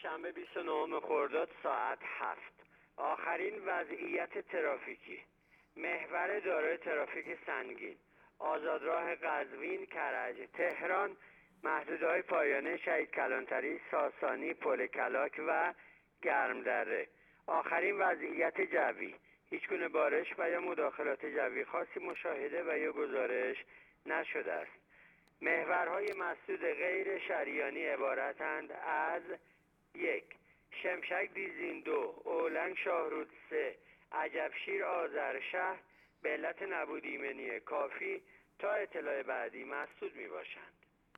شنبه 29 خرداد ساعت 7. آخرین وضعیت ترافیکی. محور دارای ترافیک سنگین، آزادراه قزوین، کرج، تهران، محدوده‌های پایانه شهید کلانتری، ساسانی، پل کلاک و گرمدره. آخرین وضعیت جوی. هیچگونه بارش و یا مداخلات جوی خاصی مشاهده و یا گزارش نشده است. محورهای مسدود غیر شریانی عبارتند از: 1. شمشک دیزین 2، اولنگ شاهرود 3، عجبشیر آذرشهر به علت نبود ایمنی کافی تا اطلاع بعدی مسدود می باشند.